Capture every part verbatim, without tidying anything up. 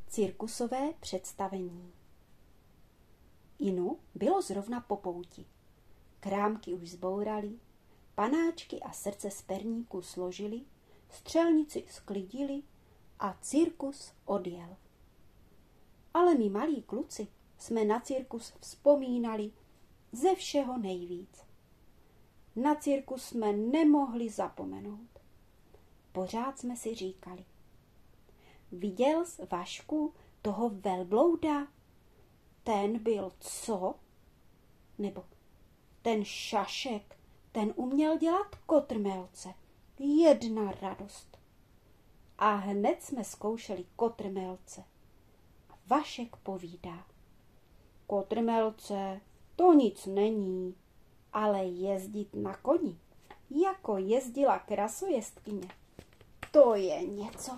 Cirkusové představení. Inu bylo zrovna po pouti. Krámky už zbourali, panáčky a srdce z perníků složili, střelnici sklidili a cirkus odjel. Ale my malí kluci jsme na cirkus vzpomínali ze všeho nejvíc. Na cirkus jsme nemohli zapomenout. Pořád jsme si říkali: viděl jsi, Vašku, toho velblouda? Ten byl co? Nebo ten Šašek, ten uměl dělat kotrmelce. Jedna radost. A hned jsme zkoušeli kotrmelce. A Vašek povídá: kotrmelce, to nic není, ale jezdit na koni, jako jezdila krasojezdkyně, to je něco.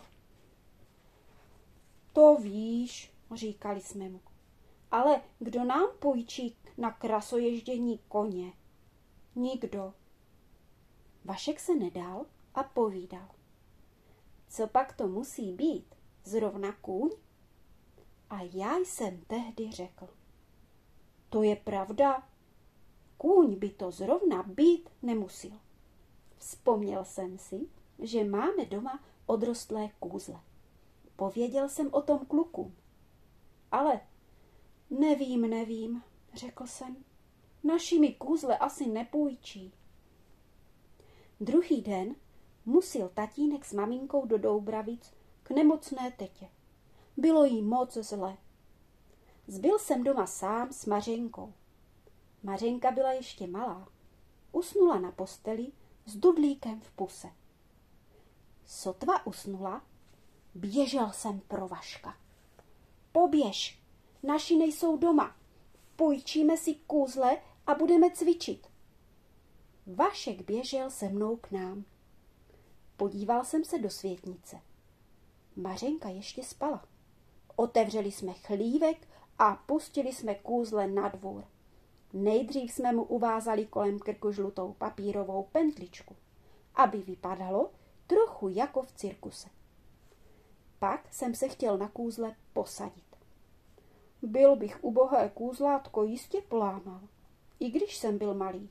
To víš, říkali jsme mu, ale kdo nám půjčí na krasoježdění koně? Nikdo. Vašek se nedal a povídal: co pak to musí být, zrovna kůň? A já jsem tehdy řekl: to je pravda, kůň by to zrovna být nemusil. Vzpomněl jsem si, že máme doma odrostlé kůzle. Pověděl jsem o tom klukům. Ale nevím, nevím, řekl jsem. Naši mi kůzle asi nepůjčí. Druhý den musil tatínek s maminkou do Doubravic k nemocné tetě. Bylo jí moc zle. Zbyl jsem doma sám s Mařenkou. Mařenka byla ještě malá. Usnula na posteli s dudlíkem v puse. Sotva usnula, běžel jsem pro Vaška. Poběž, naši nejsou doma. Půjčíme si kůzle a budeme cvičit. Vašek běžel se mnou k nám. Podíval jsem se do světnice. Mařenka ještě spala. Otevřeli jsme chlívek a pustili jsme kůzle na dvůr. Nejdřív jsme mu uvázali kolem krku žlutou papírovou pentličku, aby vypadalo trochu jako v cirkuse. Pak jsem se chtěl na kůzle posadit. Byl bych ubohé kůzlátko jistě polámal, i když jsem byl malý.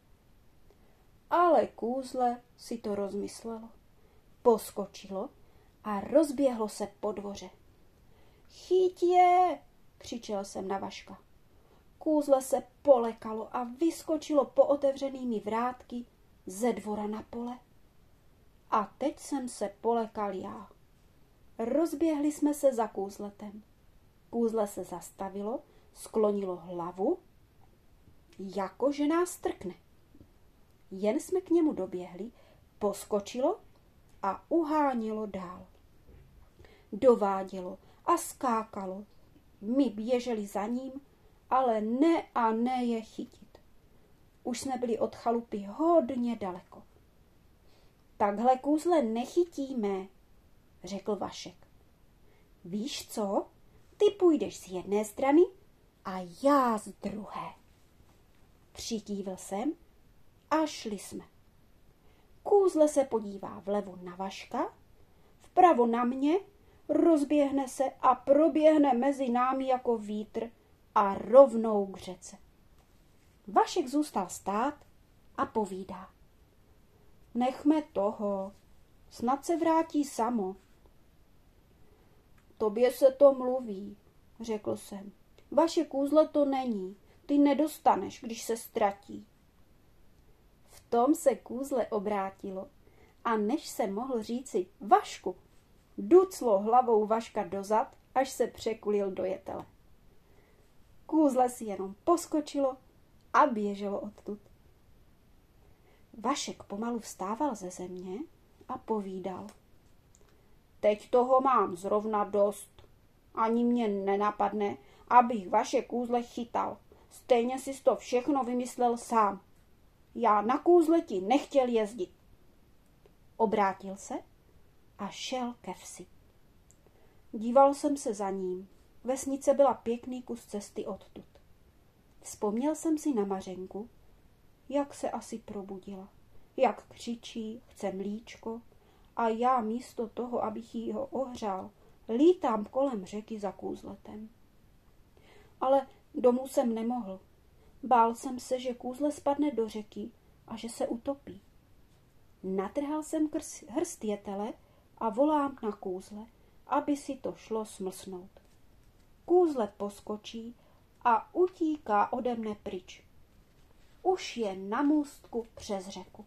Ale kůzle si to rozmyslelo. Poskočilo a rozběhlo se po dvoře. Chyť je, křičel jsem na Vaška. Kůzle se polekalo a vyskočilo po otevřenými vrátky ze dvora na pole. A teď jsem se polekal já. Rozběhli jsme se za kůzletem. Kůzle se zastavilo, sklonilo hlavu, jako že nás trkne. Jen jsme k němu doběhli, poskočilo a uhánělo dál. Dovádělo a skákalo. My běželi za ním, ale ne a ne je chytit. Už jsme byli od chalupy hodně daleko. Takhle kůzle nechytíme, řekl Vašek. Víš co? Ty půjdeš z jedné strany a já z druhé. Přikývl jsem a šli jsme. Kůzle se podívá vlevo na Vaška, vpravo na mě, rozběhne se a proběhne mezi námi jako vítr a rovnou k řece. Vašek zůstal stát a povídá: nechme toho, snad se vrátí samo. Tobě se to mluví, řekl jsem. Vaše kůzle to není, ty nedostaneš, když se ztratí. V tom se kůzle obrátilo a než se mohl říci Vašku, duclo hlavou Vaška dozad, až se překulil do jetele. Kůzle si jenom poskočilo a běželo odtud. Vašek pomalu vstával ze země a povídal: teď toho mám zrovna dost. Ani mě nenapadne, abych vaše kůzle chytal. Stejně jsi to všechno vymyslel sám. Já na kůzle ti nechtěl jezdit. Obrátil se a šel ke vsi. Díval jsem se za ním. Vesnice byla pěkný kus cesty odtud. Vzpomněl jsem si na Mařenku, jak se asi probudila, jak křičí, chce mlíčko, a já místo toho, abych jí ho ohřál, lítám kolem řeky za kůzletem. Ale domů jsem nemohl. Bál jsem se, že kůzle spadne do řeky a že se utopí. Natrhal jsem hrst jetele a volám na kůzle, aby si to šlo smlsnout. Kůzle poskočí a utíká ode mne pryč. Už je na můstku přes řeku.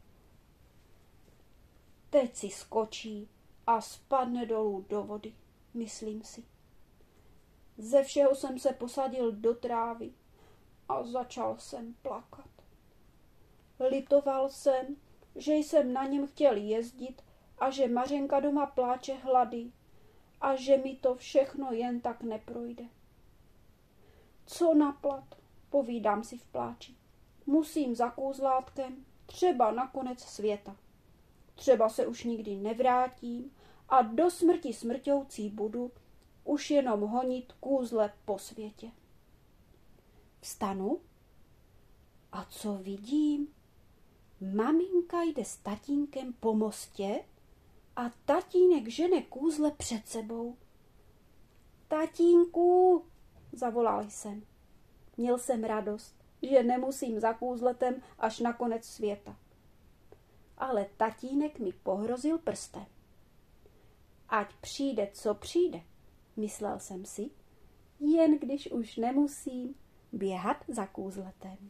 Teď si skočí a spadne dolů do vody, myslím si. Ze všeho jsem se posadil do trávy a začal jsem plakat. Litoval jsem, že jsem na něm chtěl jezdit a že Mařenka doma pláče hlady a že mi to všechno jen tak neprojde. Co naplat, povídám si v pláči. Musím za kůzlátkem, třeba na konec světa. Třeba se už nikdy nevrátím a do smrti smrťoucí budu už jenom honit kůzle po světě. Vstanu a co vidím? Maminka jde s tatínkem po mostě a tatínek žene kůzle před sebou. Tatínku, zavolal jsem. Měl jsem radost, že nemusím za kůzletem až na konec světa. Ale tatínek mi pohrozil prstem. Ať přijde, co přijde, myslel jsem si, jen když už nemusím běhat za kůzletem.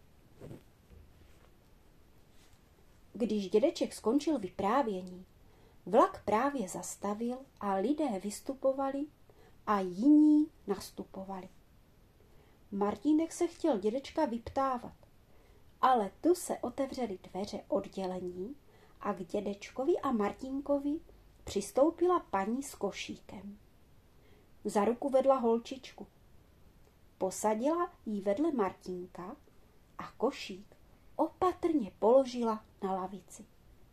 Když dědeček skončil vyprávění, vlak právě zastavil a lidé vystupovali a jiní nastupovali. Martínek se chtěl dědečka vyptávat, ale tu se otevřely dveře oddělení a k dědečkovi a Martínkovi přistoupila paní s košíkem. Za ruku vedla holčičku. Posadila jí vedle Martínka a košík opatrně položila na lavici.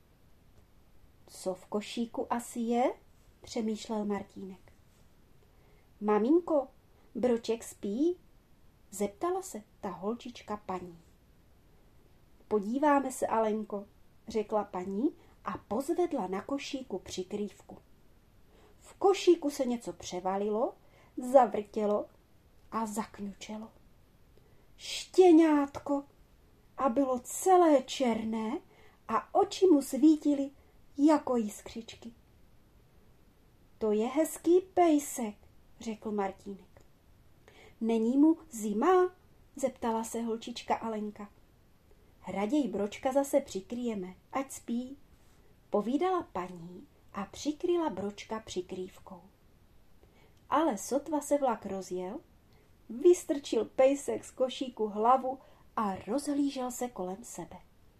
Co v košíku asi je? Přemýšlel Martínek. Maminko, Broček spí? Zeptala se ta holčička paní. Podíváme se, Alenko, řekla paní a pozvedla na košíku přikrývku. V košíku se něco převalilo, zavrtělo a zakňučelo. Štěňátko! A bylo celé černé a oči mu svítily jako jiskřičky. To je hezký pejsek, řekl Martínek. Není mu zima? Zeptala se holčička Alenka. Raději Bročka zase přikryjeme, ať spí, povídala paní a přikryla Bročka přikrývkou. Ale sotva se vlak rozjel, vystrčil pejsek z košíku hlavu a rozhlížel se kolem sebe.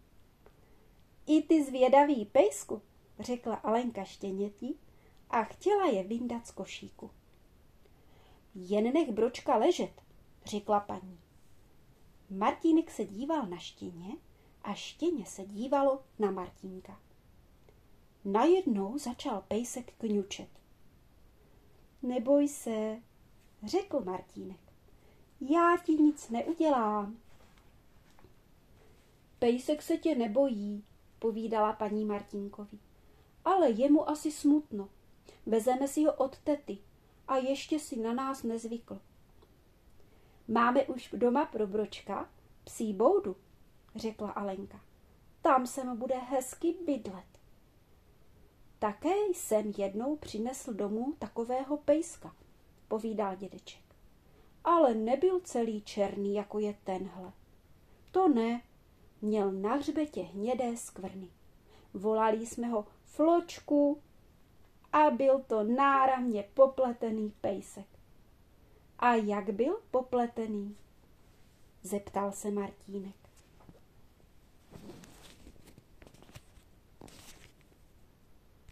I ty zvědavý pejsku, řekla Alenka štěněti a chtěla je vyndat z košíku. Jen nech Bročka ležet, řekla paní. Martínek se díval na štěně a štěně se dívalo na Martínka. Najednou začal pejsek kňučet. Neboj se, řekl Martínek. Já ti nic neudělám. Pejsek se tě nebojí, povídala paní Martínkovi. Ale je mu asi smutno. Vezeme si ho od tety a ještě si na nás nezvykl. Máme už doma pro Bročka psí boudu, řekla Alenka. Tam se mu bude hezky bydlet. Také jsem jednou přinesl domů takového pejska, povídal dědeček. Ale nebyl celý černý, jako je tenhle. To ne, měl na hřbetě hnědé skvrny. Volali jsme ho Fločku a byl to náramně popletený pejsek. A jak byl popletený? Zeptal se Martínek.